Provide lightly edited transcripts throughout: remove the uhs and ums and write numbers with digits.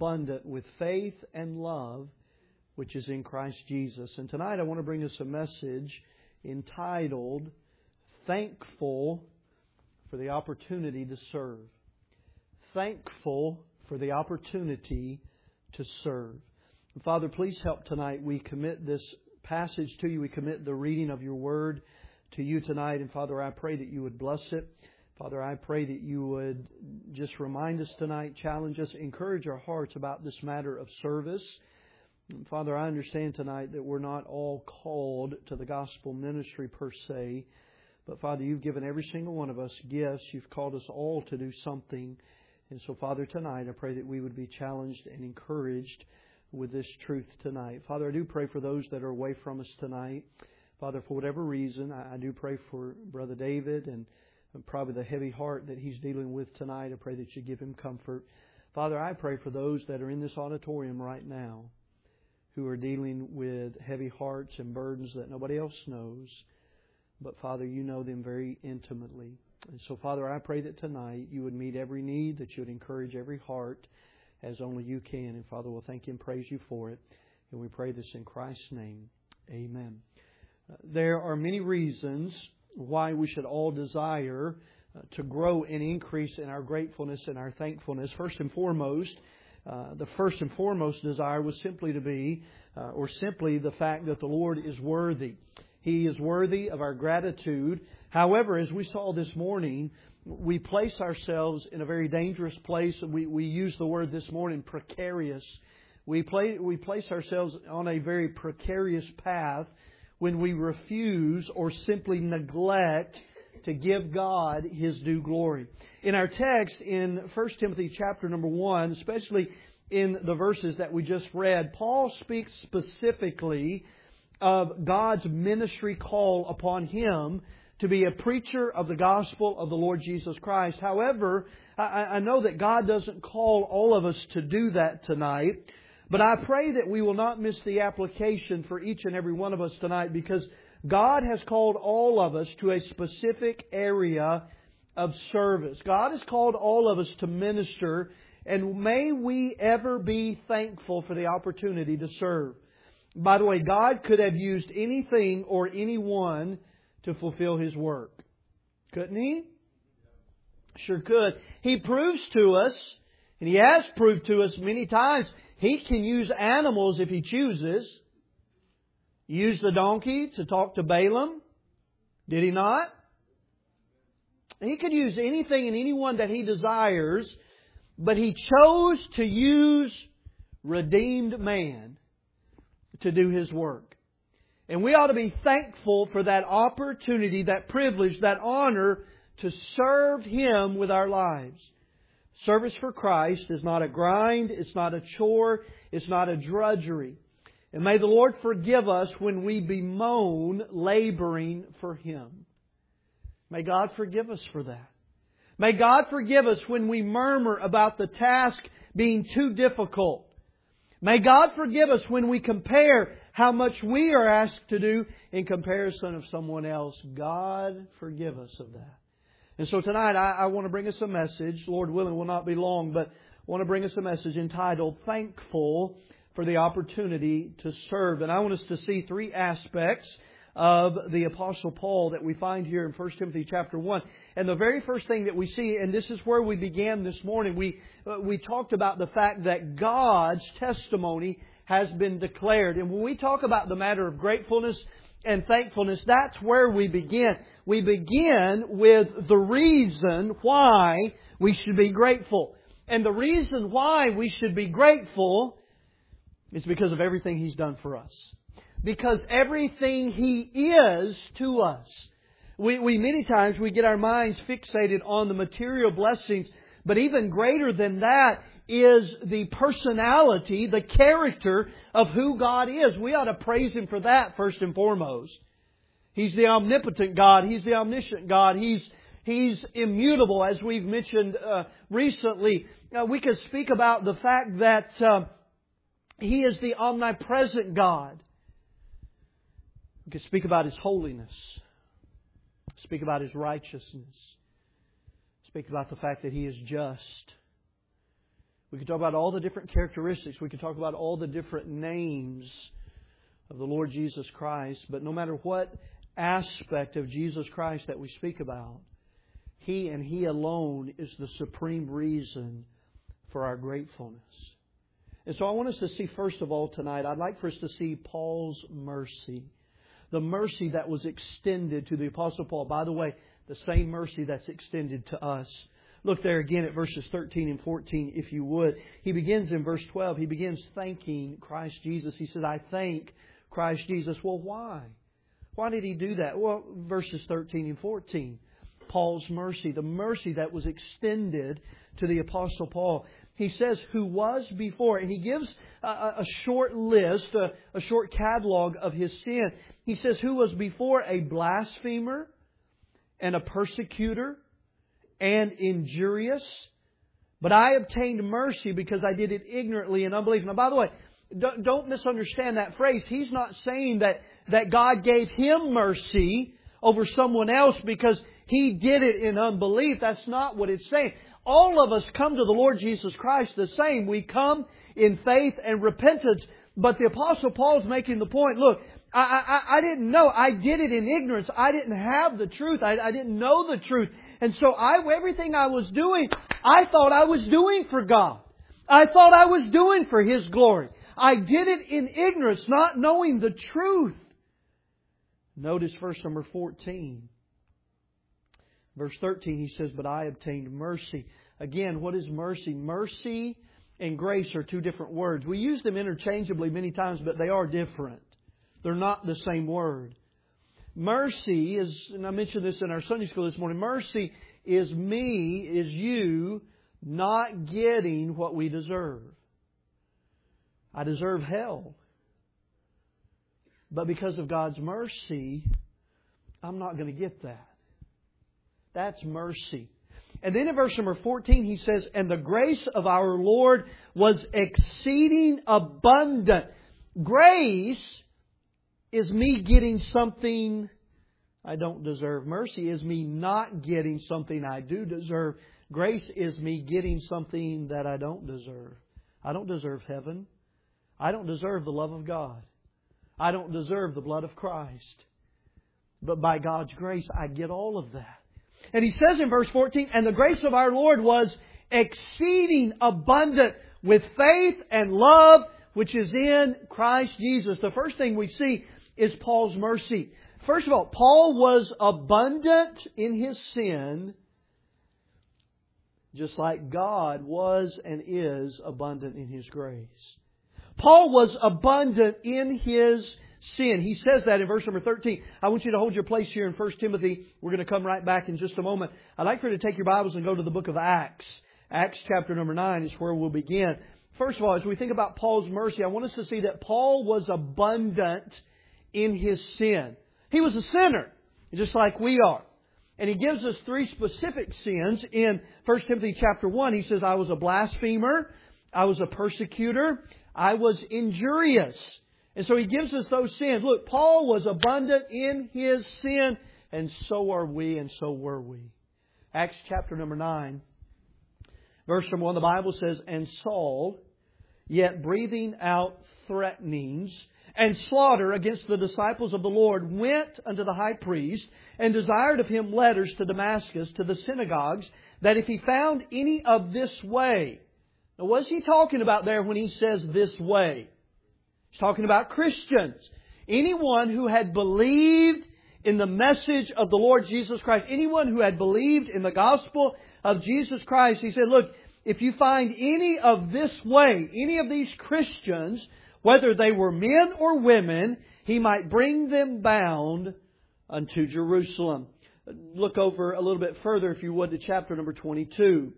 abundant with faith and love, which is in Christ Jesus. And tonight I want to bring us a message entitled, Thankful for the Opportunity to Serve. Thankful for the opportunity to serve. And Father, please help tonight. We commit this passage to You. We commit the reading of Your Word to You tonight. And Father, I pray that You would bless it. Father, I pray that You would just remind us tonight, challenge us, encourage our hearts about this matter of service. And Father, I understand tonight that we're not all called to the gospel ministry per se. But Father, You've given every single one of us gifts. You've called us all to do something. And so, Father, tonight I pray that we would be challenged and encouraged with this truth tonight. Father, I do pray for those that are away from us tonight. Father, for whatever reason, I do pray for Brother David and probably the heavy heart that he's dealing with tonight. I pray that You give him comfort. Father, I pray for those that are in this auditorium right now who are dealing with heavy hearts and burdens that nobody else knows. But Father, You know them very intimately. And so, Father, I pray that tonight You would meet every need, that You would encourage every heart as only You can. And Father, we'll thank You and praise You for it. And we pray this in Christ's name. Amen. There are many reasons why we should all desire to grow and increase in our gratefulness and our thankfulness. First and foremost, the first and foremost desire was simply to be, or simply the fact that the Lord is worthy. He is worthy of our gratitude. However, as we saw this morning, we place ourselves in a very dangerous place. We use the word this morning, precarious. We place ourselves on a very precarious path when we refuse or simply neglect to give God His due glory. In our text in 1 Timothy chapter number 1, especially in the verses that we just read, Paul speaks specifically of God's ministry call upon him to be a preacher of the gospel of the Lord Jesus Christ. However, I know that God doesn't call all of us to do that tonight, but I pray that we will not miss the application for each and every one of us tonight, because God has called all of us to a specific area of service. God has called all of us to minister, and may we ever be thankful for the opportunity to serve. By the way, God could have used anything or anyone to fulfill His work. Couldn't He? Sure could. He proves to us, and He has proved to us many times, He can use animals if He chooses. He used the donkey to talk to Balaam. Did He not? He could use anything and anyone that He desires, but He chose to use redeemed man to do His work. And we ought to be thankful for that opportunity, that privilege, that honor to serve Him with our lives. Service for Christ is not a grind, it's not a chore, it's not a drudgery. And may the Lord forgive us when we bemoan laboring for Him. May God forgive us for that. May God forgive us when we murmur about the task being too difficult. May God forgive us when we compare how much we are asked to do in comparison of someone else. God forgive us of that. And so tonight I want to bring us a message. Lord willing, will not be long, but I want to bring us a message entitled, Thankful for the Opportunity to Serve. And I want us to see three aspects of the Apostle Paul that we find here in 1 Timothy chapter 1. And the very first thing that we see, and this is where we began this morning, we talked about the fact that God's testimony has been declared. And when we talk about the matter of gratefulness and thankfulness, that's where we begin. We begin with the reason why we should be grateful. And the reason why we should be grateful is because of everything He's done for us. Because everything He is to us. We many times we get our minds fixated on the material blessings, but even greater than that is the personality, the character of who God is. We ought to praise Him for that first and foremost. He's the omnipotent God. He's the omniscient God. He's immutable, as we've mentioned recently. We could speak about the fact that He is the omnipresent God. We could speak about His holiness. Speak about His righteousness. Speak about the fact that He is just. We could talk about all the different characteristics. We could talk about all the different names of the Lord Jesus Christ. But no matter what aspect of Jesus Christ that we speak about, He and He alone is the supreme reason for our gratefulness. And so I want us to see, first of all, tonight, I'd like for us to see Paul's mercy. The mercy that was extended to the Apostle Paul. By the way, the same mercy that's extended to us. Look there again at verses 13 and 14, if you would. He begins in verse 12. He begins thanking Christ Jesus. He says, I thank Christ Jesus. Well, why? Why did He do that? Well, verses 13 and 14. Paul's mercy, the mercy that was extended to the Apostle Paul. He says, who was before. And he gives a short list, a short catalog of his sin. He says, who was before a blasphemer and a persecutor and injurious. But I obtained mercy because I did it ignorantly and unbelief. Now, by the way, don't misunderstand that phrase. He's not saying that God gave him mercy over someone else because he did it in unbelief. That's not what it's saying. All of us come to the Lord Jesus Christ the same. We come in faith and repentance. But the Apostle Paul's making the point, look, I didn't know. I did it in ignorance. I didn't have the truth. I didn't know the truth. And so everything I was doing, I thought I was doing for God. I thought I was doing for His glory. I did it in ignorance, not knowing the truth. Notice verse number 14. Verse 13, he says, but I obtained mercy. Again, what is mercy? Mercy and grace are two different words. We use them interchangeably many times, but they are different. They're not the same word. Mercy is, and I mentioned this in our Sunday school this morning, mercy is you not getting what we deserve. I deserve hell. But because of God's mercy, I'm not going to get that. That's mercy. And then in verse number 14 he says, and the grace of our Lord was exceeding abundant. Grace is me getting something I don't deserve. Mercy is me not getting something I do deserve. Grace is me getting something that I don't deserve. I don't deserve heaven. I don't deserve the love of God. I don't deserve the blood of Christ. But by God's grace, I get all of that. And he says in verse 14, and the grace of our Lord was exceeding abundant with faith and love, which is in Christ Jesus. The first thing we see is Paul's mercy. First of all, Paul was abundant in his sin, just like God was and is abundant in His grace. Paul was abundant in his sin. He says that in verse number 13. I want you to hold your place here in 1 Timothy. We're going to come right back in just a moment. I'd like for you to take your Bibles and go to the book of Acts. Acts chapter number 9 is where we'll begin. First of all, as we think about Paul's mercy, I want us to see that Paul was abundant in his sin. He was a sinner, just like we are. And he gives us three specific sins in 1 Timothy chapter 1. He says, I was a blasphemer, I was a persecutor, I was injurious. And so he gives us those sins. Look, Paul was abundant in his sin, and so are we, and so were we. Acts chapter number 9, verse number 1, the Bible says, and Saul, yet breathing out threatenings and slaughter against the disciples of the Lord, went unto the high priest and desired of him letters to Damascus, to the synagogues, that if he found any of this way. Now, what's he talking about there when he says this way? He's talking about Christians. Anyone who had believed in the message of the Lord Jesus Christ. Anyone who had believed in the gospel of Jesus Christ. He said, look, if you find any of this way, any of these Christians, whether they were men or women, he might bring them bound unto Jerusalem. Look over a little bit further, if you would, to chapter number 22.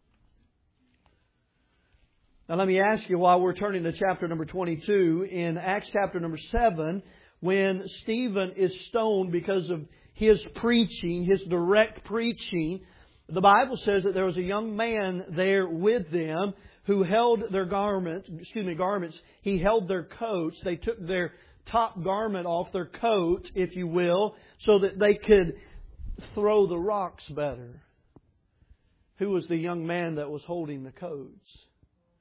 Now let me ask you, while we're turning to chapter number 22, in Acts chapter number 7, when Stephen is stoned because of his preaching, his direct preaching, the Bible says that there was a young man there with them who held their garments. He held their coats. They took their top garment off, their coat, if you will, so that they could throw the rocks better. Who was the young man that was holding the coats?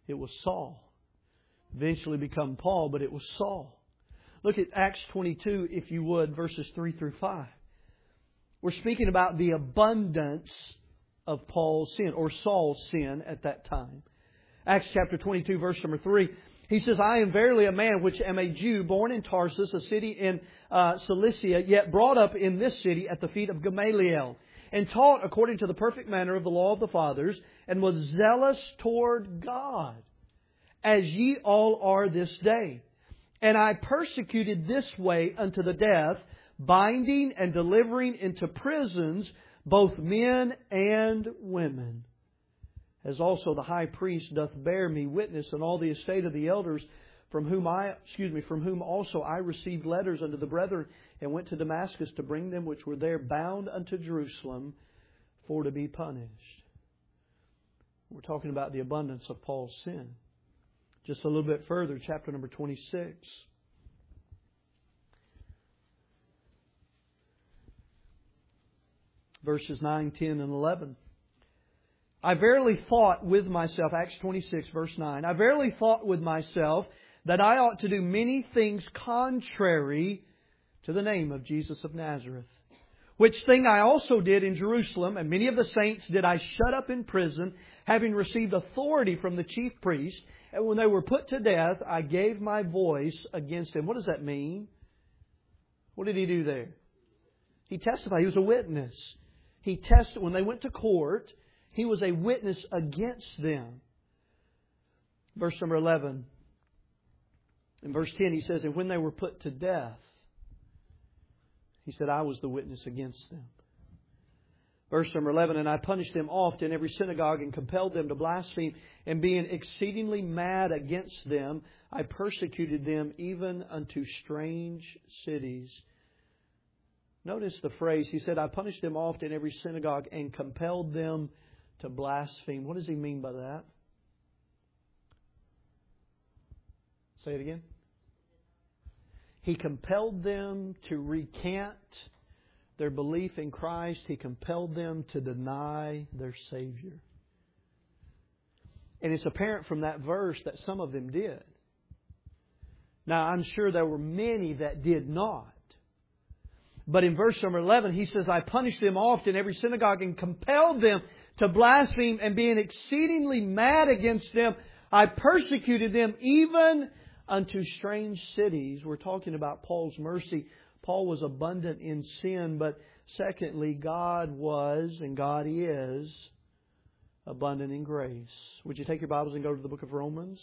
It was Saul. Eventually become Paul, but it was Saul. Look at Acts 22, if you would, verses 3 through 5. We're speaking about the abundance of Paul's sin, or Saul's sin at that time. Acts chapter 22, verse number 3. He says, I am verily a man which am a Jew, born in Tarsus, a city in Cilicia, yet brought up in this city at the feet of Gamaliel, and taught according to the perfect manner of the law of the fathers, and was zealous toward God, as ye all are this day. And I persecuted this way unto the death, binding and delivering into prisons both men and women. As also the high priest doth bear me witness in all the estate of the elders, from whom also I received letters unto the brethren, and went to Damascus to bring them which were there bound unto Jerusalem for to be punished. We're talking about the abundance of Paul's sin. Just a little bit further, chapter number 26. Verses 9, 10, and 11. I verily thought with myself, Acts 26, verse 9, I verily thought with myself that I ought to do many things contrary to the name of Jesus of Nazareth. Which thing I also did in Jerusalem, and many of the saints did I shut up in prison, having received authority from the chief priest. And when they were put to death, I gave my voice against them. What does that mean? What did he do there? He testified. He was a witness. He testified. When they went to court, he was a witness against them. Verse number 11. In verse 10 he says, and when they were put to death, he said, I was the witness against them. Verse number 11, and I punished them oft in every synagogue and compelled them to blaspheme. And being exceedingly mad against them, I persecuted them even unto strange cities. Notice the phrase, he said, I punished them oft in every synagogue and compelled them to blaspheme. What does he mean by that? Say it again. He compelled them to recant their belief in Christ. He compelled them to deny their Savior. And it's apparent from that verse that some of them did. Now, I'm sure there were many that did not. But in verse number 11, he says, I punished them oft in every synagogue and compelled them to blaspheme, and being exceedingly mad against them, I persecuted them even unto strange cities. We're talking about Paul's mercy. Paul was abundant in sin, but secondly, God was, and God is, abundant in grace. Would you take your Bibles and go to the book of Romans?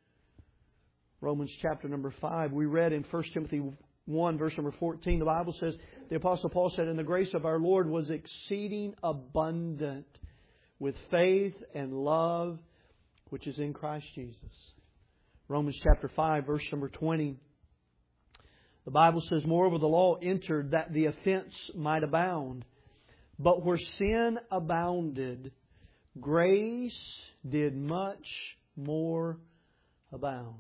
Romans chapter number 5. We read in 1 Timothy 1, verse number 14, the Bible says, the Apostle Paul said, and the grace of our Lord was exceeding abundant with faith and love, which is in Christ Jesus. Romans chapter 5, verse number 20. The Bible says, moreover, the law entered that the offense might abound. But where sin abounded, grace did much more abound.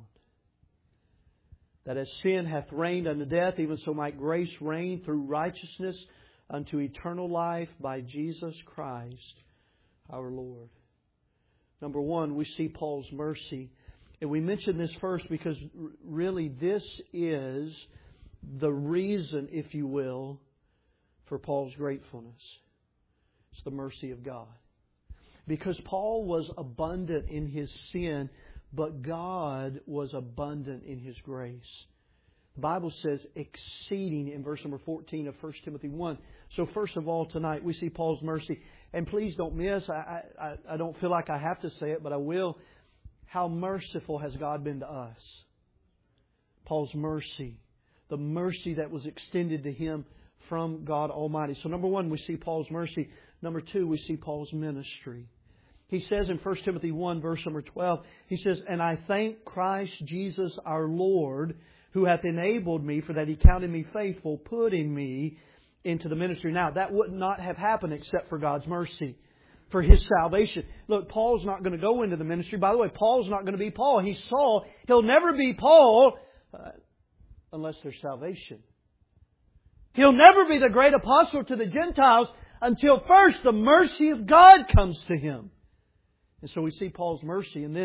That as sin hath reigned unto death, even so might grace reign through righteousness unto eternal life by Jesus Christ our Lord. Number one, we see Paul's mercy. And we mention this first because really this is the reason, if you will, for Paul's gratefulness. It's the mercy of God. Because Paul was abundant in his sin, but God was abundant in His grace. The Bible says exceeding in verse number 14 of 1 Timothy 1. So first of all, tonight we see Paul's mercy. And please don't miss, I don't feel like I have to say it, but I will. How merciful has God been to us? Paul's mercy. The mercy that was extended to him from God Almighty. So number one, we see Paul's mercy. Number two, we see Paul's ministry. He says in 1 Timothy 1, verse number 12, he says, and I thank Christ Jesus our Lord, who hath enabled me, for that He counted me faithful, putting me into the ministry. Now, that would not have happened except for God's mercy, for His salvation. Look, Paul's not going to go into the ministry. By the way, Paul's not going to be Paul. He's Saul. He'll never be Paul unless there's salvation. He'll never be the great apostle to the Gentiles until first the mercy of God comes to him. And so we see Paul's mercy. And then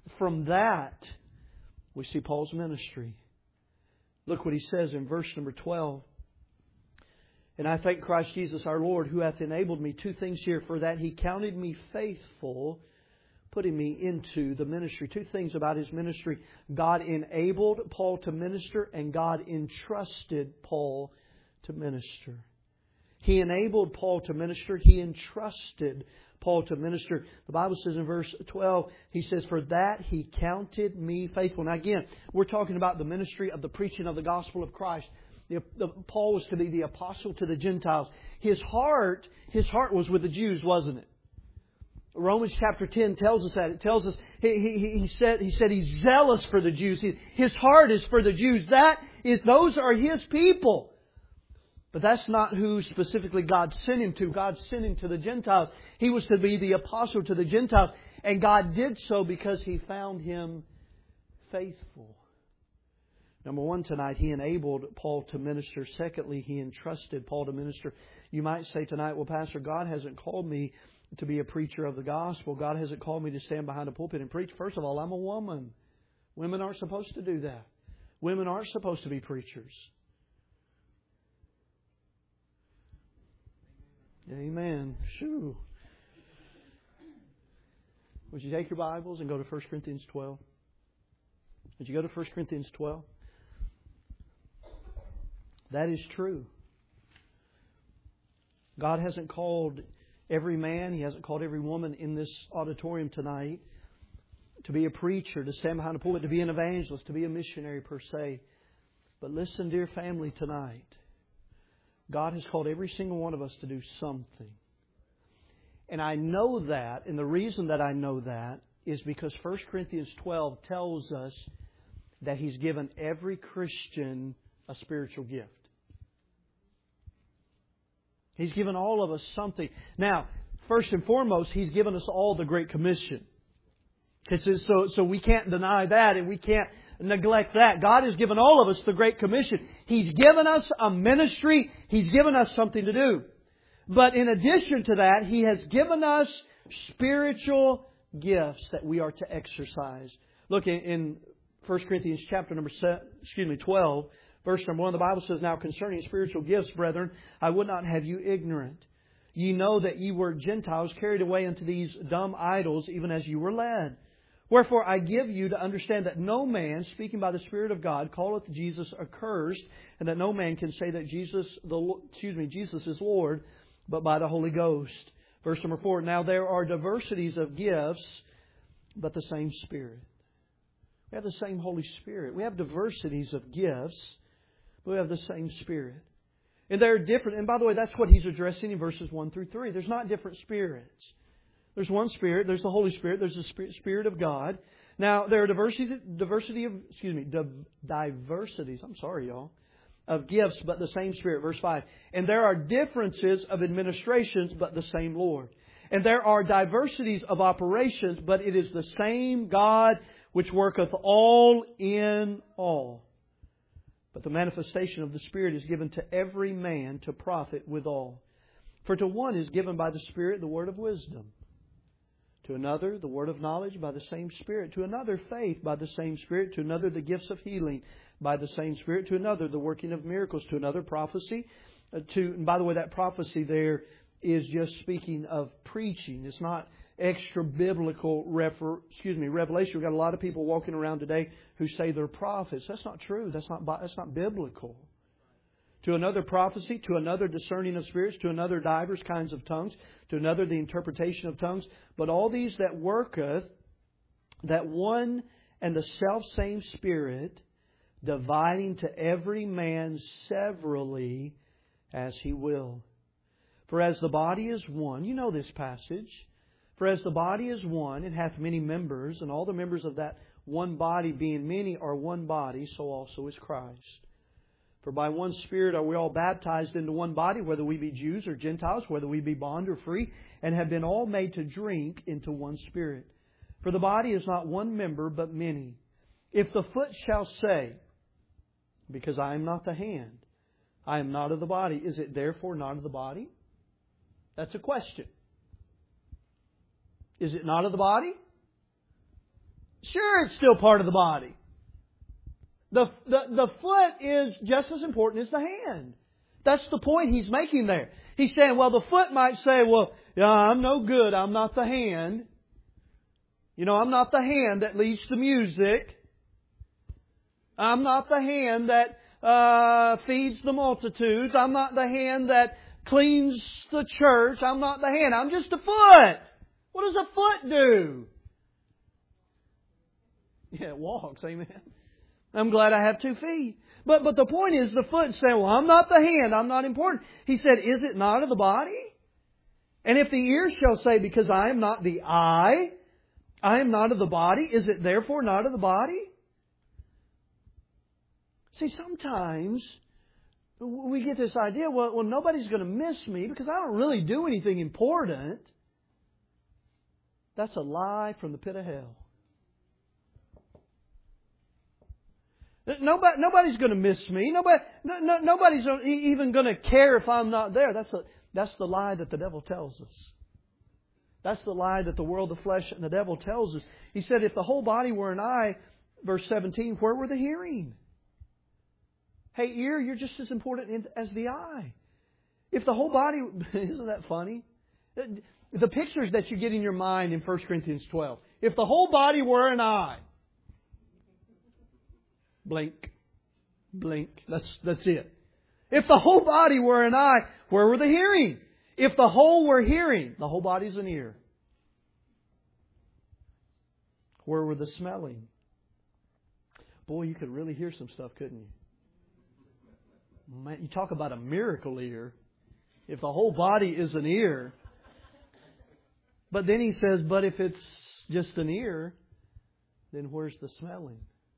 from that, we see Paul's ministry. Look what he says in verse number 12. And I thank Christ Jesus our Lord, who hath enabled me, two things here, for that He counted me faithful, putting me into the ministry. Two things about His ministry. God enabled Paul to minister, and God entrusted Paul to minister. He enabled Paul to minister. He entrusted Paul to minister. The Bible says in verse 12, he says, for that He counted me faithful. Now again, we're talking about the ministry of the preaching of the gospel of Christ. Paul was to be the apostle to the Gentiles. His heart was with the Jews, wasn't it? Romans chapter 10 tells us that. It tells us he said He's zealous for the Jews. His heart is for the Jews. Those are His people. But that's not who specifically God sent Him to. God sent Him to the Gentiles. He was to be the apostle to the Gentiles. And God did so because He found him faithful. Number one, tonight, He enabled Paul to minister. Secondly, He entrusted Paul to minister. You might say tonight, well, Pastor, God hasn't called me to be a preacher of the gospel. God hasn't called me to stand behind a pulpit and preach. First of all, I'm a woman. Women aren't supposed to do that. Women aren't supposed to be preachers. Amen. Shoo. Would you take your Bibles and go to 1 Corinthians 12? Would you go to 1 Corinthians 12? That is true. God hasn't called every man, He hasn't called every woman in this auditorium tonight to be a preacher, to stand behind a pulpit, to be an evangelist, to be a missionary per se. But listen, dear family, tonight, God has called every single one of us to do something. And I know that, and the reason that I know that is because 1 Corinthians 12 tells us that He's given every Christian a spiritual gift. He's given all of us something. Now, first and foremost, He's given us all the Great Commission. So we can't deny that, and we can't neglect that. God has given all of us the Great Commission. He's given us a ministry. He's given us something to do. But in addition to that, He has given us spiritual gifts that we are to exercise. Look in 1 Corinthians chapter number 12, verse number 1, the Bible says, now concerning spiritual gifts, brethren, I would not have you ignorant. Ye know that ye were Gentiles carried away unto these dumb idols, even as you were led. Wherefore I give you to understand that no man, speaking by the Spirit of God, calleth Jesus accursed, and that no man can say that Jesus is Lord, but by the Holy Ghost. Verse number 4, now there are diversities of gifts, but the same Spirit. We have the same Holy Spirit. We have diversities of gifts, but we have the same Spirit. And they're different. And by the way, that's what he's addressing in verses 1 through 3. There's not different spirits. There's one Spirit. There's the Holy Spirit. There's the Spirit of God. Now, there are diversities of gifts, but the same Spirit. Verse 5. And there are differences of administrations, but the same Lord. And there are diversities of operations, but it is the same God which worketh all in all. But the manifestation of the Spirit is given to every man to profit withal. For to one is given by the Spirit the word of wisdom. To another the word of knowledge by the same Spirit. To another faith by the same Spirit. To another the gifts of healing by the same Spirit. To another the working of miracles. To another prophecy. And by the way, that prophecy there is just speaking of preaching. It's not extra biblical revelation. We've got a lot of people walking around today who say they're prophets. That's not true. That's not biblical. To another prophecy, to another discerning of spirits, to another divers kinds of tongues, to another the interpretation of tongues. But all these that worketh, that one and the self-same Spirit, dividing to every man severally as He will. For as the body is one, you know this passage, for as the body is one, and hath many members, and all the members of that one body being many are one body, so also is Christ. For by one Spirit are we all baptized into one body, whether we be Jews or Gentiles, whether we be bond or free, and have been all made to drink into one Spirit. For the body is not one member, but many. If the foot shall say, because I am not the hand, I am not of the body, is it therefore not of the body? That's a question. Is it not of the body? Sure, it's still part of the body. The foot is just as important as the hand. That's the point He's making there. He's saying, well, the foot might say, well, yeah, I'm no good. I'm not the hand. You know, I'm not the hand that leads the music. I'm not the hand that feeds the multitudes. I'm not the hand that cleans the church. I'm not the hand. I'm just a foot. What does a foot do? Yeah, it walks. Amen. I'm glad I have 2 feet. But the point is, the foot saying, well, I'm not the hand. I'm not important. He said, is it not of the body? And if the ear shall say, because I am not the eye, I am not of the body, is it therefore not of the body? See, sometimes we get this idea, well, nobody's going to miss me because I don't really do anything important. That's a lie from the pit of hell. Nobody's going to miss me. Nobody's even going to care if I'm not there. That's the lie that the devil tells us. That's the lie that the world, the flesh, and the devil tells us. He said, if the whole body were an eye, verse 17, where were the hearing? Hey, ear, you're just as important as the eye. If the whole body... Isn't that funny? The pictures that you get in your mind in 1 Corinthians 12. If the whole body were an eye... Blink. Blink. That's it. If the whole body were an eye, where were the hearing? If the whole were hearing, the whole body's an ear. Where were the smelling? Boy, you could really hear some stuff, couldn't you? Man, you talk about a miracle ear. If the whole body is an ear. But then he says, but if it's just an ear, then where's the smelling?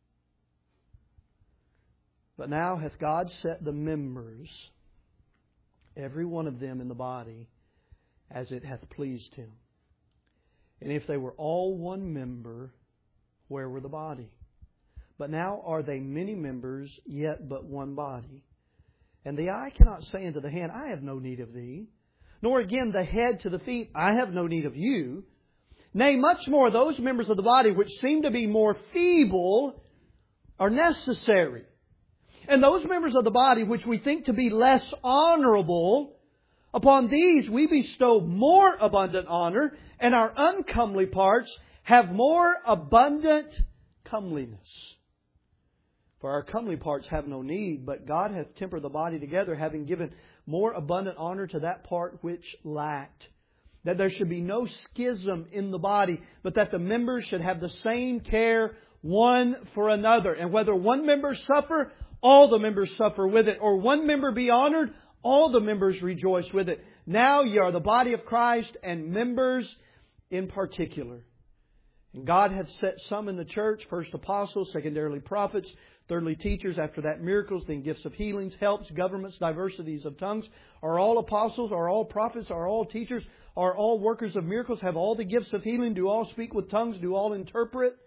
But now hath God set the members, every one of them in the body, as it hath pleased Him. And if they were all one member, where were the body? But now are they many members, yet but one body. And the eye cannot say unto the hand, I have no need of thee. Nor again the head to the feet, I have no need of you. Nay, much more those members of the body which seem to be more feeble are necessary. And those members of the body which we think to be less honorable, upon these we bestow more abundant honor, and our uncomely parts have more abundant comeliness. For our comely parts have no need, but God hath tempered the body together, having given more abundant honor to that part which lacked. That there should be no schism in the body, but that the members should have the same care one for another. And whether one member suffer, all the members suffer with it. Or one member be honored, all the members rejoice with it. Now ye are the body of Christ, and members in particular. And God hath set some in the church, first apostles, secondarily prophets, thirdly teachers, after that miracles, then gifts of healings, helps, governments, diversities of tongues. Are all apostles? Are all prophets? Are all teachers? Are all workers of miracles? Have all the gifts of healing? Do all speak with tongues? Do all interpret?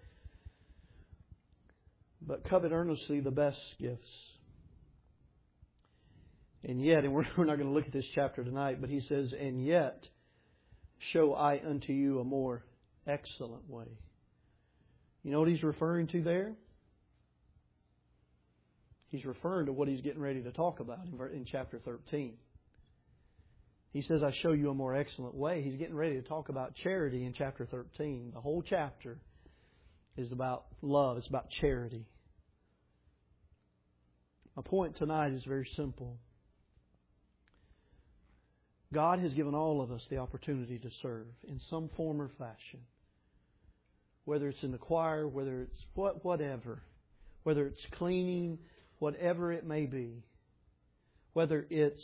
But covet earnestly the best gifts. And yet, and we're not going to look at this chapter tonight, but he says, and yet show I unto you a more excellent way. You know what he's referring to there? He's referring to what he's getting ready to talk about in chapter 13. He says, I show you a more excellent way. He's getting ready to talk about charity in chapter 13. The whole chapter is about love. It's about charity. My point tonight is very simple. God has given all of us the opportunity to serve in some form or fashion. Whether it's in the choir, whether it's whatever. Whether it's cleaning, whatever it may be. Whether it's,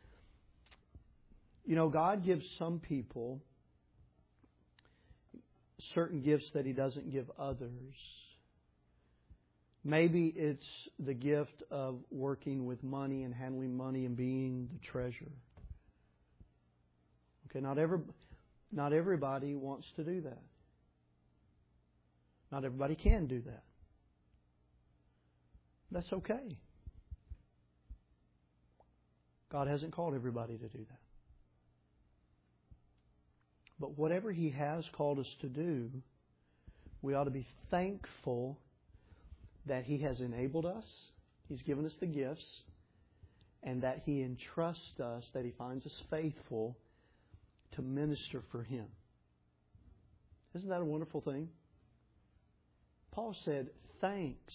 God gives some people certain gifts that He doesn't give others. Maybe it's the gift of working with money and handling money and being the treasurer. Okay, not everybody wants to do that. Not everybody can do that. That's okay. God hasn't called everybody to do that. But whatever He has called us to do, We ought to be thankful that He has enabled us, He's given us the gifts, and that He entrusts us, that He finds us faithful to minister for Him. Isn't that a wonderful thing? Paul said, thanks.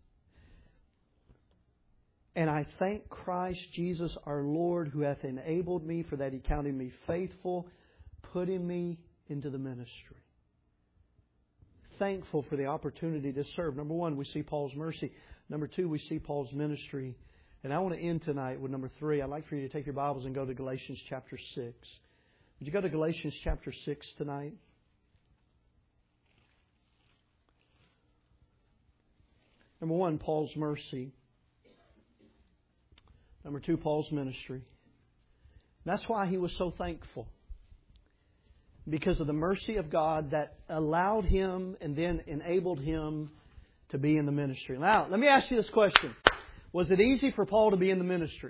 And I thank Christ Jesus our Lord, who hath enabled me, for that He counted me faithful, putting me into the ministry. Thankful for the opportunity to serve. Number one, we see Paul's mercy. Number two, we see Paul's ministry. And I want to end tonight with number three. I'd like for you to take your Bibles and go to Galatians chapter 6. Would you go to Galatians chapter 6 tonight? Number one, Paul's mercy. Number two, Paul's ministry. That's why he was so thankful. Because of the mercy of God that allowed him and then enabled him to be in the ministry. Now, let me ask you this question. Was it easy for Paul to be in the ministry?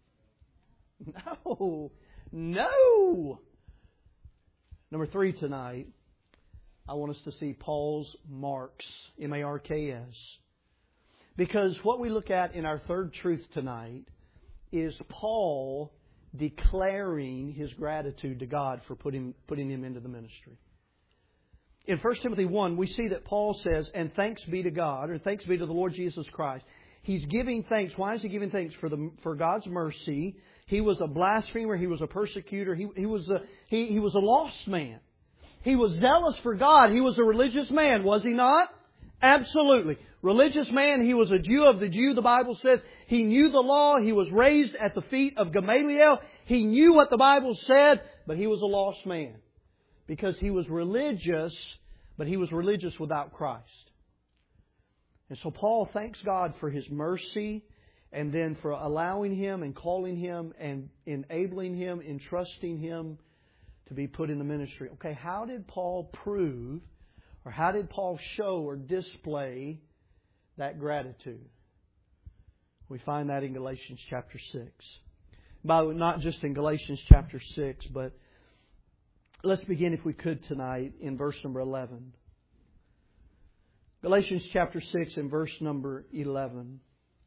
No. Number three tonight, I want us to see Paul's marks, M-A-R-K-S. Because what we look at in our third truth tonight is Paul declaring his gratitude to God for putting him into the ministry. In 1 Timothy 1, we see that Paul says, and thanks be to God, or thanks be to the Lord Jesus Christ. He's giving thanks. Why is he giving thanks? For God's mercy. He was a blasphemer. He was a persecutor. He was a lost man. He was zealous for God. He was a religious man, was he not? Absolutely. Religious man. He was a Jew of the Jew, the Bible says. He knew the law. He was raised at the feet of Gamaliel. He knew what the Bible said, but he was a lost man. Because he was religious, but he was religious without Christ. And so Paul thanks God for His mercy, and then for allowing him and calling him and enabling him, entrusting him to be put in the ministry. Okay, how did Paul prove, or how did Paul show or display that gratitude? We find that in Galatians chapter 6. By the way, not just in Galatians chapter 6, but let's begin, if we could, tonight in verse number 11. Galatians chapter 6 and verse number 11.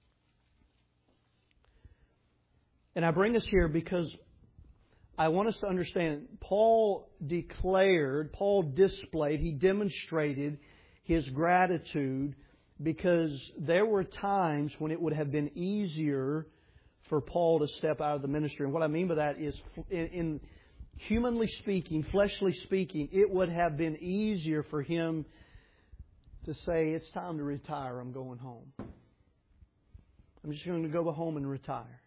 And I bring us here because I want us to understand, Paul declared, Paul displayed, he demonstrated his gratitude because there were times when it would have been easier for Paul to step out of the ministry. And what I mean by that is, in humanly speaking, fleshly speaking, it would have been easier for him to say, it's time to retire, I'm going home. I'm just going to go home and retire.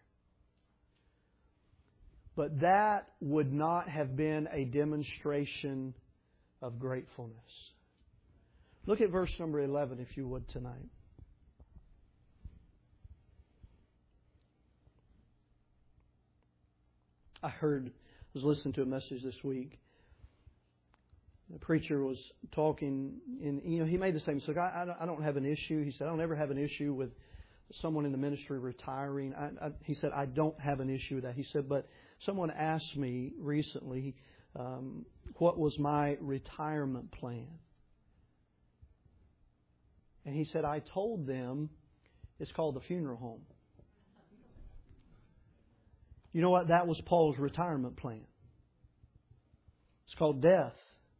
But that would not have been a demonstration of gratefulness. Look at verse number 11, if you would, tonight. I was listening to a message this week. The preacher was talking, and he made the statement. He said, I don't have an issue. He said, I don't ever have an issue with someone in the ministry retiring. He said, I don't have an issue with that. He said, but someone asked me recently what was my retirement plan. And he said, I told them it's called the funeral home. You know what? That was Paul's retirement plan. It's called death.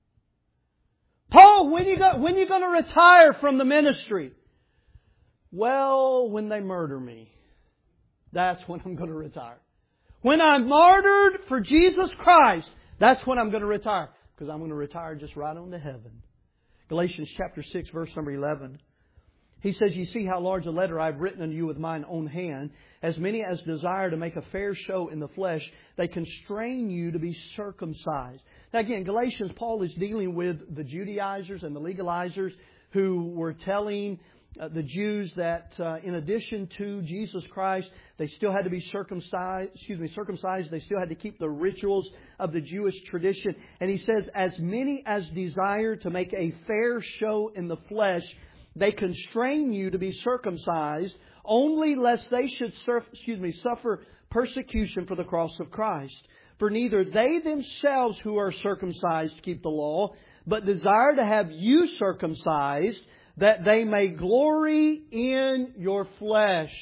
Paul, when you going to retire from the ministry? Well, when they murder me. That's when I'm going to retire. When I'm martyred for Jesus Christ, that's when I'm going to retire. Because I'm going to retire just right on to heaven. Galatians chapter 6, verse number 11. He says, you see how large a letter I've written unto you with mine own hand. As many as desire to make a fair show in the flesh, they constrain you to be circumcised. Now again, Galatians, Paul is dealing with the Judaizers and the legalizers who were telling the Jews that in addition to Jesus Christ, they still had to be circumcised. They still had to keep the rituals of the Jewish tradition. And he says, as many as desire to make a fair show in the flesh, they constrain you to be circumcised, only lest they should suffer persecution for the cross of Christ. For neither they themselves who are circumcised keep the law, but desire to have you circumcised, that they may glory in your flesh.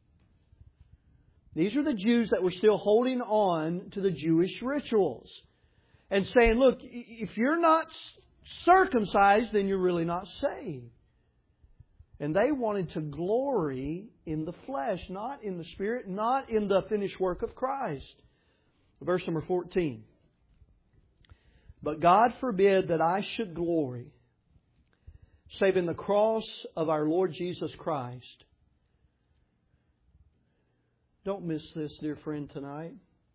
These are the Jews that were still holding on to the Jewish rituals and saying, look, if you're not circumcised, then you're really not saved. And they wanted to glory in the flesh, not in the Spirit, not in the finished work of Christ. Verse number 14. But God forbid that I should glory, save in the cross of our Lord Jesus Christ. Don't miss this, dear friend, tonight.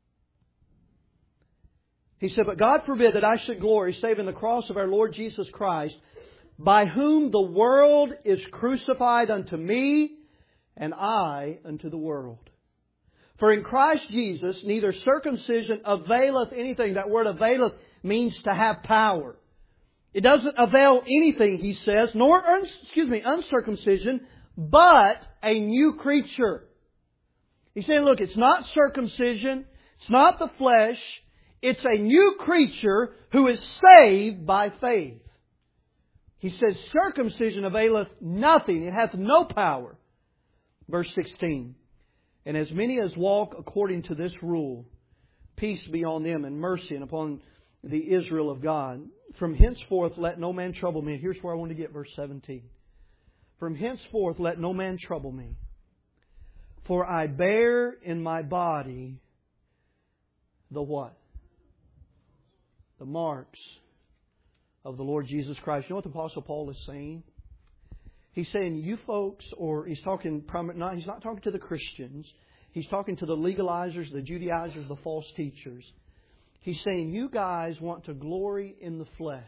He said, but God forbid that I should glory, save in the cross of our Lord Jesus Christ, by whom the world is crucified unto me, and I unto the world. For in Christ Jesus neither circumcision availeth anything. That word availeth means to have power. It doesn't avail anything, he says, nor uncircumcision, but a new creature. He's saying, look, it's not circumcision, it's not the flesh, it's a new creature who is saved by faith. He says, circumcision availeth nothing. It hath no power. Verse 16. And as many as walk according to this rule, peace be on them and mercy and upon the Israel of God. From henceforth let no man trouble me. Here's where I want to get verse 17. From henceforth let no man trouble me. For I bear in my body the what? The marks of the Lord Jesus Christ. You know what the Apostle Paul is saying? He's saying, you folks, or he's not talking to the Christians. He's talking to the legalizers, the Judaizers, the false teachers. He's saying, you guys want to glory in the flesh.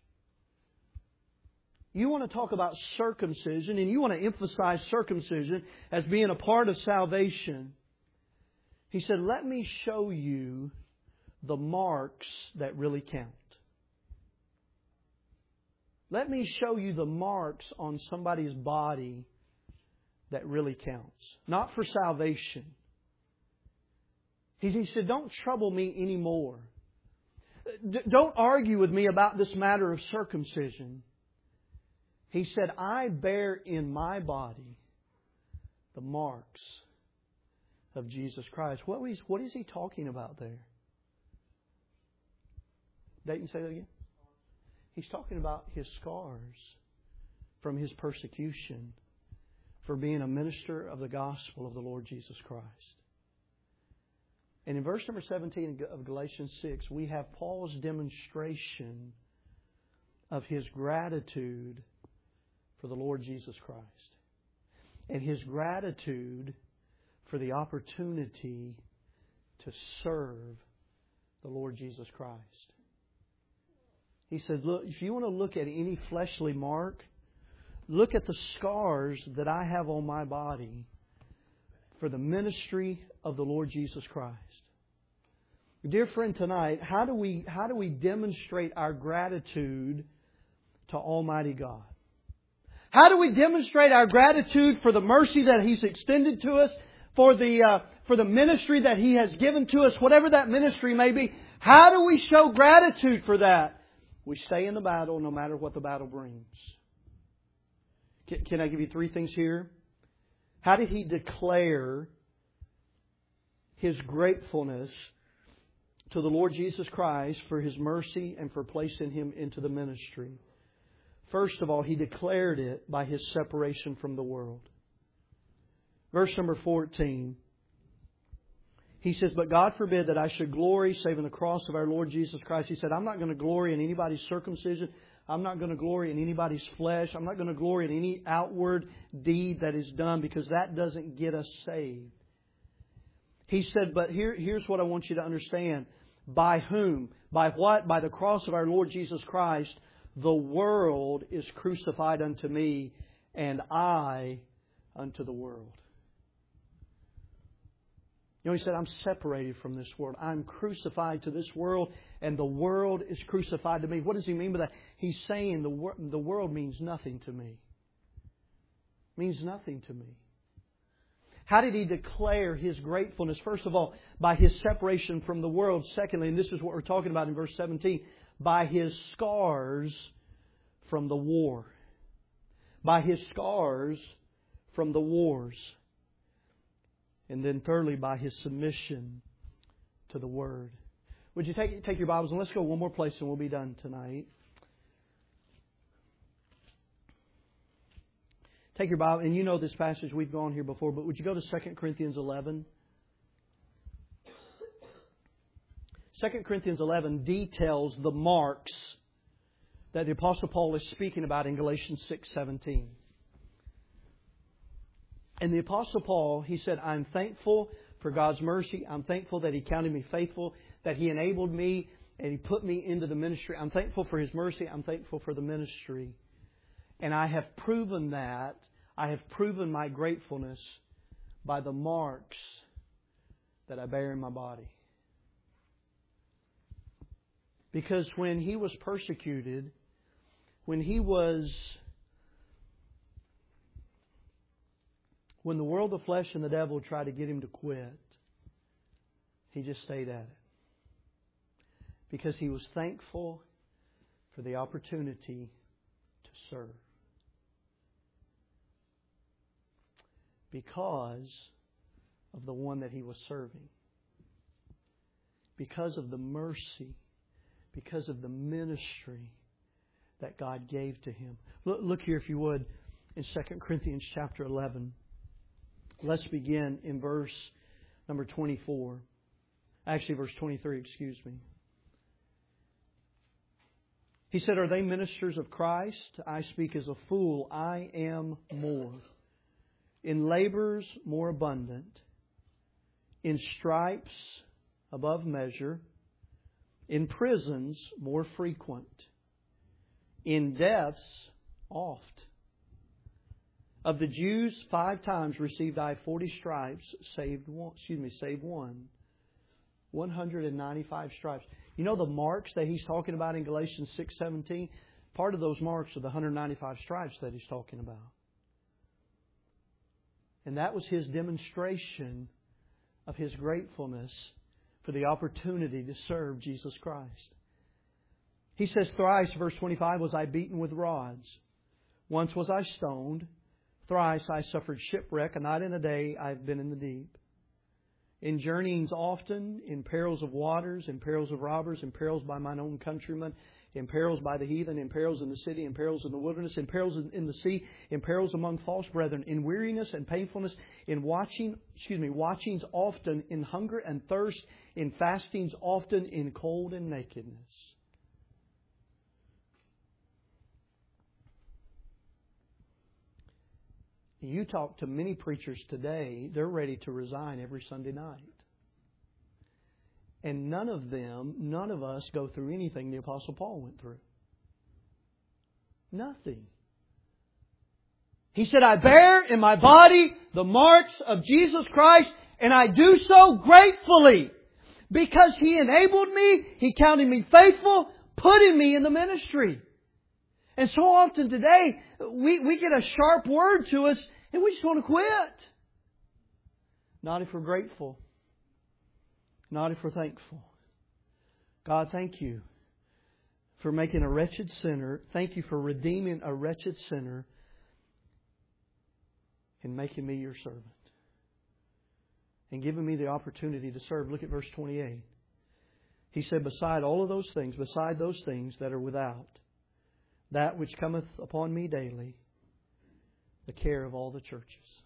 You want to talk about circumcision, and you want to emphasize circumcision as being a part of salvation. He said, let me show you the marks that really count. Let me show you the marks on somebody's body that really counts. Not for salvation. He said, don't trouble me anymore. Don't argue with me about this matter of circumcision. He said, I bear in my body the marks of Jesus Christ. What is he talking about there? Dayton, say that again. He's talking about His scars from His persecution for being a minister of the gospel of the Lord Jesus Christ. And in verse number 17 of Galatians 6, we have Paul's demonstration of his gratitude for the Lord Jesus Christ. And his gratitude for the opportunity to serve the Lord Jesus Christ. He said, look, if you want to look at any fleshly mark, look at the scars that I have on my body for the ministry of the Lord Jesus Christ. Dear friend, tonight, how do we demonstrate our gratitude to Almighty God? How do we demonstrate our gratitude for the mercy that He's extended to us, for the ministry that He has given to us, whatever that ministry may be? How do we show gratitude for that? We stay in the battle no matter what the battle brings. Can I give you three things here? How did He declare His gratefulness to the Lord Jesus Christ for His mercy and for placing Him into the ministry? First of all, He declared it by His separation from the world. Verse number 14. He says, but God forbid that I should glory save in the cross of our Lord Jesus Christ. He said, I'm not going to glory in anybody's circumcision. I'm not going to glory in anybody's flesh. I'm not going to glory in any outward deed that is done, because that doesn't get us saved. He said, but here's what I want you to understand. By whom? By what? By the cross of our Lord Jesus Christ, the world is crucified unto me, and I unto the world. You know, He said, I'm separated from this world. I'm crucified to this world, and the world is crucified to me. What does He mean by that? He's saying the world means nothing to me. It means nothing to me. How did He declare His gratefulness? First of all, by His separation from the world. Secondly, and this is what we're talking about in verse 17, by His scars from the war. By His scars from the wars. And then thirdly, by His submission to the Word. Would you take your Bibles and let's go one more place and we'll be done tonight. Take your Bible, and you know this passage, we've gone here before, but would you go to 2 Corinthians 11? 2 Corinthians 11 details the marks that the Apostle Paul is speaking about in Galatians 6:17. And the Apostle Paul, he said, I'm thankful for God's mercy. I'm thankful that He counted me faithful, that He enabled me and He put me into the ministry. I'm thankful for His mercy. I'm thankful for the ministry. And I have proven that. I have proven my gratefulness by the marks that I bear in my body. Because when he was persecuted, when the world, the flesh, and the devil tried to get him to quit, he just stayed at it. Because he was thankful for the opportunity to serve. Because of the one that he was serving. Because of the mercy. Because of the ministry that God gave to him. Look here, if you would, in 2 Corinthians chapter 11. Let's begin in verse number 24. Actually, verse 23, excuse me. He said, are they ministers of Christ? I speak as a fool. I am more. In labors more abundant, in stripes above measure, in prisons more frequent, in deaths oft. Of the Jews 5 times received I 40 stripes, save one. 195 stripes. You know the marks that he's talking about in Galatians 6:17? Part of those marks are the 195 stripes that he's talking about. And that was his demonstration of his gratefulness for the opportunity to serve Jesus Christ. He says, thrice, verse 25, was I beaten with rods. Once was I stoned. Thrice I suffered shipwreck. A night and a day I have been in the deep. In journeyings often, in perils of waters, in perils of robbers, in perils by mine own countrymen, in perils by the heathen, in perils in the city, in perils in the wilderness, in perils in the sea, in perils among false brethren, in weariness and painfulness, in watchings often, in hunger and thirst, in fastings often, in cold and nakedness. You talk to many preachers today, they're ready to resign every Sunday night. And none of us go through anything the Apostle Paul went through. Nothing. He said, I bear in my body the marks of Jesus Christ, and I do so gratefully. Because He enabled me, He counted me faithful, putting me in the ministry. And so often today, we get a sharp word to us, and we just want to quit. Not if we're grateful. Not if we're thankful. God, thank You for making a wretched sinner. Thank You for redeeming a wretched sinner and making me Your servant. And giving me the opportunity to serve. Look at verse 28. He said, beside those things that are without, that which cometh upon me daily, the care of all the churches.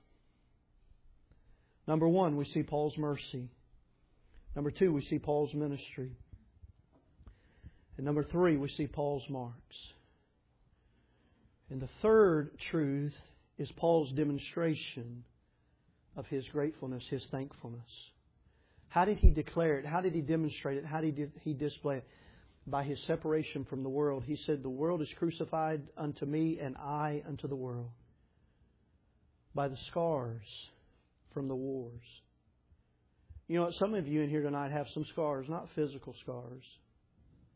Number 1, we see Paul's mercy. Number 2, we see Paul's ministry. And number 3, we see Paul's marks. And the third truth is Paul's demonstration of his gratefulness, his thankfulness. How did he declare it? How did he demonstrate it? How did he display it? By his separation from the world. He said, the world is crucified unto me, and I unto the world. By the scars from the wars. You know, some of you in here tonight have some scars, not physical scars,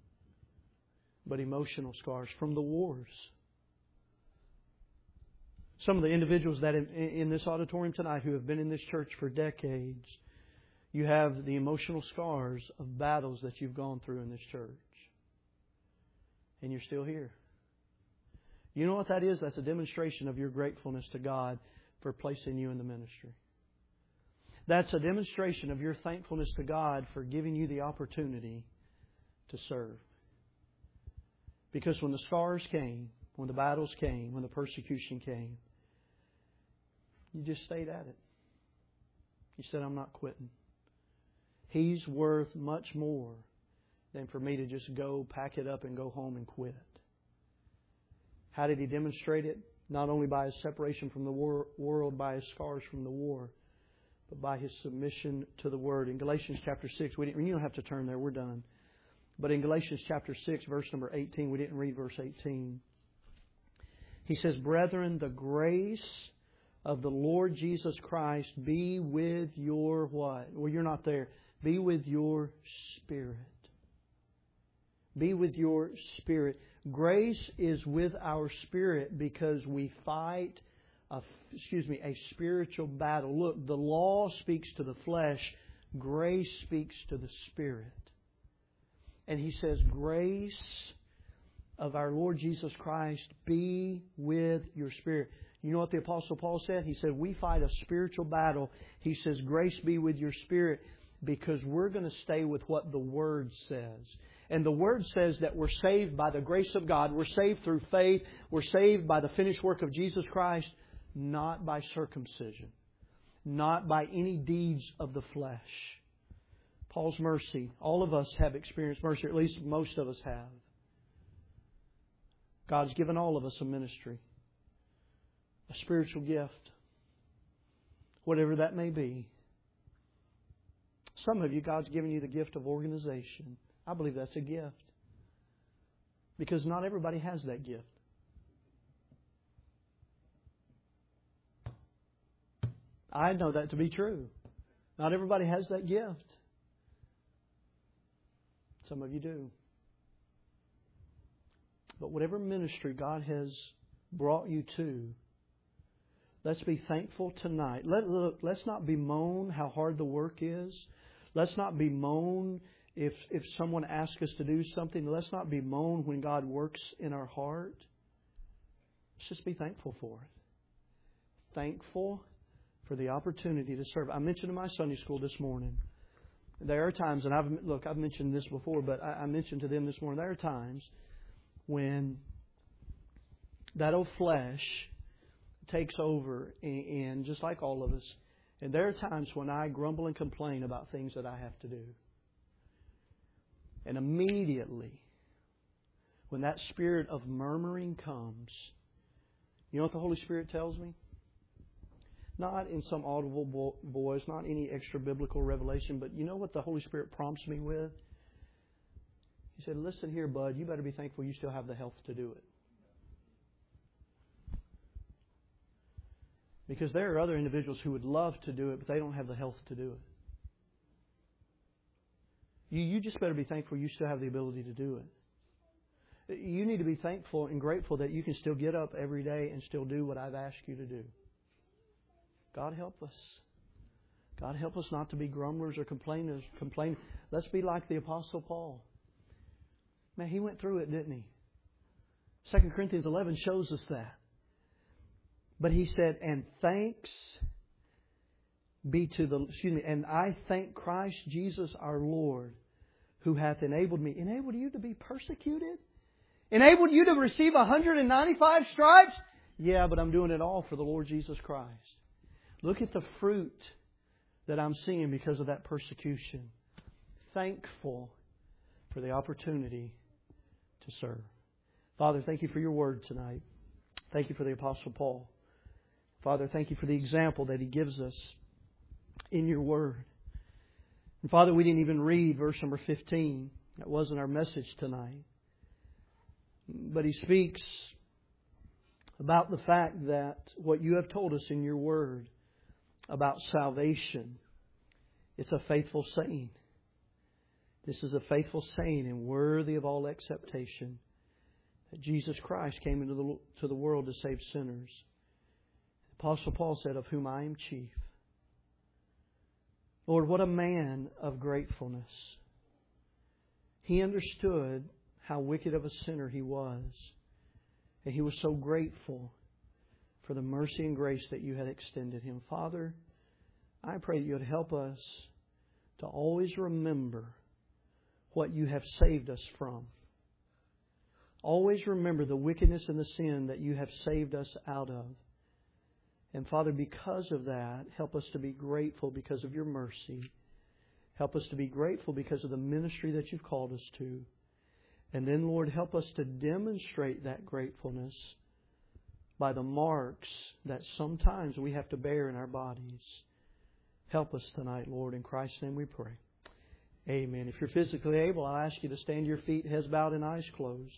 but emotional scars from the wars. Some of the individuals that in this auditorium tonight who have been in this church for decades, you have the emotional scars of battles that you've gone through in this church. And you're still here. You know what that is? That's a demonstration of your gratefulness to God for placing you in the ministry. That's a demonstration of your thankfulness to God for giving you the opportunity to serve. Because when the scars came, when the battles came, when the persecution came, you just stayed at it. You said, I'm not quitting. He's worth much more than for me to just go, pack it up, and go home and quit. How did He demonstrate it? Not only by His separation from the world, by His scars from the war, but by His submission to the Word. In Galatians chapter 6, you don't have to turn there, we're done. But in Galatians chapter 6, verse number 18, we didn't read verse 18. He says, Brethren, the grace of the Lord Jesus Christ be with your what? Well, you're not there. Be with your spirit. Be with your spirit. Grace is with our spirit because we fight a spiritual battle. Look, the law speaks to the flesh. Grace speaks to the spirit. And He says, grace of our Lord Jesus Christ be with your spirit. You know what the Apostle Paul said? He said, we fight a spiritual battle. He says, grace be with your spirit, because we're going to stay with what the Word says. And the Word says that we're saved by the grace of God. We're saved through faith. We're saved by the finished work of Jesus Christ, not by circumcision, not by any deeds of the flesh. Paul's mercy. All of us have experienced mercy, or at least most of us have. God's given all of us a ministry, a spiritual gift, whatever that may be. Some of you, God's given you the gift of organization. I believe that's a gift. Because not everybody has that gift. I know that to be true. Not everybody has that gift. Some of you do. But whatever ministry God has brought you to, let's be thankful tonight. Let's not bemoan how hard the work is. Let's not bemoan if someone asks us to do something. Let's not bemoan when God works in our heart. Let's just be thankful for it. Thankful for the opportunity to serve. I mentioned in my Sunday school this morning, there are times, and I've mentioned this before, but I mentioned to them this morning, there are times when that old flesh takes over, and just like all of us, and there are times when I grumble and complain about things that I have to do. And immediately, when that spirit of murmuring comes, you know what the Holy Spirit tells me? Not in some audible voice, not any extra biblical revelation, but you know what the Holy Spirit prompts me with? He said, listen here, bud, you better be thankful you still have the health to do it. Because there are other individuals who would love to do it, but they don't have the health to do it. You just better be thankful you still have the ability to do it. You need to be thankful and grateful that you can still get up every day and still do what I've asked you to do. God help us. God help us not to be grumblers or complainers. Let's be like the Apostle Paul. Man, he went through it, didn't he? 2 Corinthians 11 shows us that. But he said, and I thank Christ Jesus our Lord, who hath enabled you to be persecuted? Enabled you to receive 195 stripes? Yeah, but I'm doing it all for the Lord Jesus Christ. Look at the fruit that I'm seeing because of that persecution. Thankful for the opportunity to serve. Father, thank you for your word tonight. Thank you for the Apostle Paul. Father, thank you for the example that he gives us in your word. And Father, we didn't even read verse number 15. That wasn't our message tonight. But he speaks about the fact that what you have told us in your word about salvation, it's a faithful saying. This is a faithful saying and worthy of all acceptation, that Jesus Christ came into the world to save sinners. Apostle Paul said, of whom I am chief. Lord, what a man of gratefulness. He understood how wicked of a sinner he was. And he was so grateful for the mercy and grace that you had extended him. Father, I pray that you would help us to always remember what you have saved us from. Always remember the wickedness and the sin that you have saved us out of. And Father, because of that, help us to be grateful because of your mercy. Help us to be grateful because of the ministry that you've called us to. And then, Lord, help us to demonstrate that gratefulness by the marks that sometimes we have to bear in our bodies. Help us tonight, Lord. In Christ's name we pray. Amen. If you're physically able, I'll ask you to stand to your feet, heads bowed and eyes closed.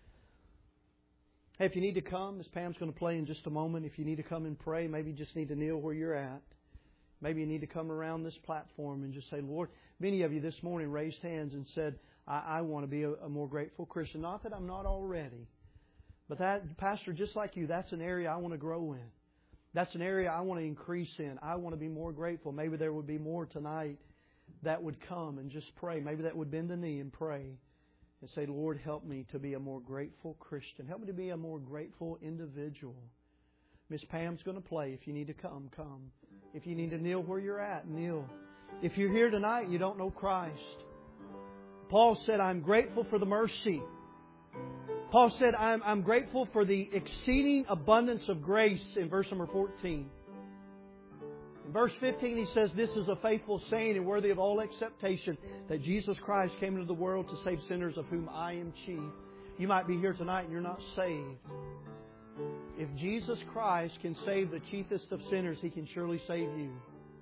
Hey, if you need to come, Miss Pam's going to play in just a moment. If you need to come and pray, maybe you just need to kneel where you're at. Maybe you need to come around this platform and just say, Lord, many of you this morning raised hands and said, I want to be a more grateful Christian. Not that I'm not already. But that, Pastor, just like you, that's an area I want to grow in. That's an area I want to increase in. I want to be more grateful. Maybe there would be more tonight that would come and just pray. Maybe that would bend the knee and pray and say, Lord, help me to be a more grateful Christian. Help me to be a more grateful individual. Miss Pam's going to play. If you need to come, come. If you need to kneel where you're at, kneel. If you're here tonight and you don't know Christ, Paul said, I'm grateful for the mercy. Paul said, I'm grateful for the exceeding abundance of grace in verse number 14. In verse 15 he says, this is a faithful saying and worthy of all acceptation, that Jesus Christ came into the world to save sinners, of whom I am chief. You might be here tonight and you're not saved. If Jesus Christ can save the chiefest of sinners, He can surely save you.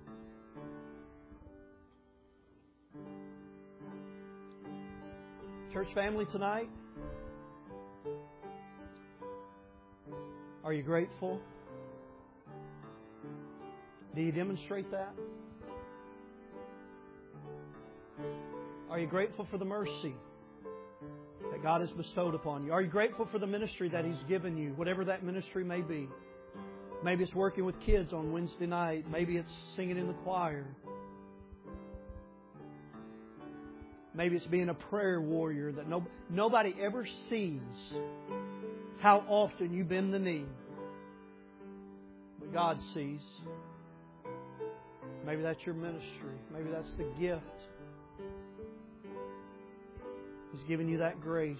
Church family tonight, are you grateful? Do you demonstrate that? Are you grateful for the mercy that God has bestowed upon you? Are you grateful for the ministry that He's given you, whatever that ministry may be? Maybe it's working with kids on Wednesday night. Maybe it's singing in the choir. Maybe it's being a prayer warrior that nobody ever sees how often you bend the knee. But God sees. Maybe that's your ministry. Maybe that's the gift. He's given you that grace.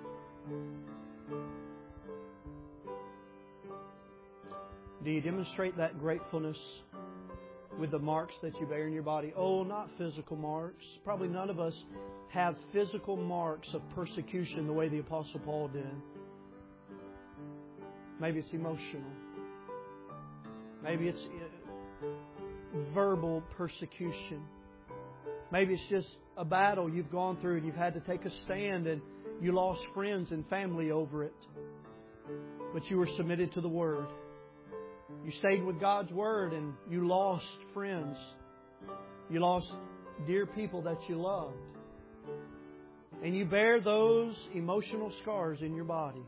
Do you demonstrate that gratefulness with the marks that you bear in your body? Oh, not physical marks. Probably none of us have physical marks of persecution the way the Apostle Paul did. Maybe it's emotional. Maybe it's verbal persecution. Maybe it's just a battle you've gone through and you've had to take a stand and you lost friends and family over it. But you were submitted to the Word. You stayed with God's Word and you lost friends. You lost dear people that you loved. And you bear those emotional scars in your body.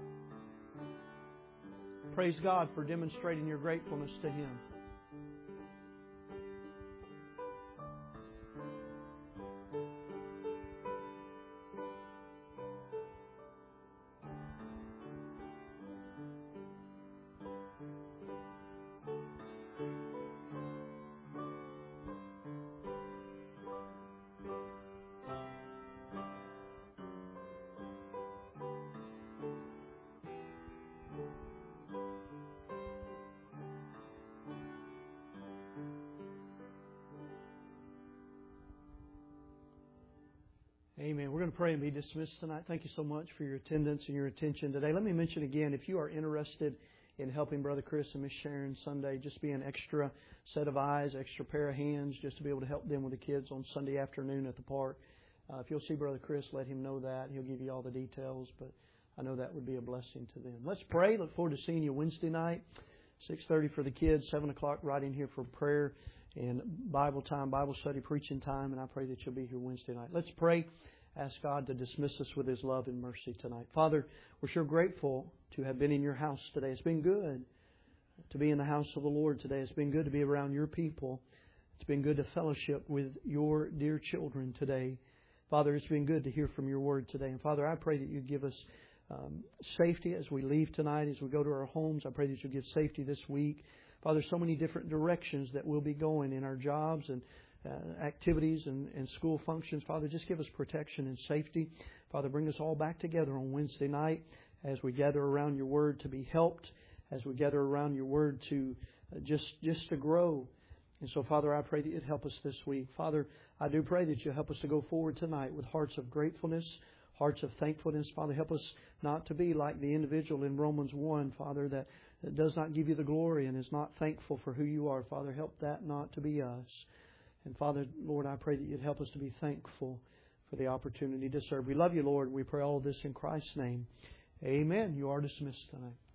Praise God for demonstrating your gratefulness to Him. Amen. We're going to pray and be dismissed tonight. Thank you so much for your attendance and your attention today. Let me mention again, if you are interested in helping Brother Chris and Miss Sharon Sunday, just be an extra set of eyes, extra pair of hands, just to be able to help them with the kids on Sunday afternoon at the park. If you'll see Brother Chris, let him know that. He'll give you all the details, but I know that would be a blessing to them. Let's pray. Look forward to seeing you Wednesday night, 6:30 for the kids, 7 o'clock right in here for prayer and Bible time, Bible study, preaching time, and I pray that you'll be here Wednesday night. Let's pray. Ask God to dismiss us with His love and mercy tonight. Father, we're sure grateful to have been in Your house today. It's been good. to be in the house of the Lord today. It's been good to be around your people. It's been good to fellowship with your dear children today. Father, it's been good to hear from your word today. And Father, I pray that you give us safety as we leave tonight, as we go to our homes. I pray that you give safety this week. Father, so many different directions that we'll be going in our jobs and activities and school functions. Father, just give us protection and safety. Father, bring us all back together on Wednesday night as we gather around your word to be helped, as we gather around your word to just to grow. And so, Father, I pray that you'd help us this week. Father, I do pray that you'll help us to go forward tonight with hearts of gratefulness, hearts of thankfulness. Father, help us not to be like the individual in Romans 1, Father, that does not give you the glory and is not thankful for who you are. Father, help that not to be us. And Father, Lord, I pray that you'd help us to be thankful for the opportunity to serve. We love you, Lord. We pray all of this in Christ's name. Amen. You are dismissed tonight.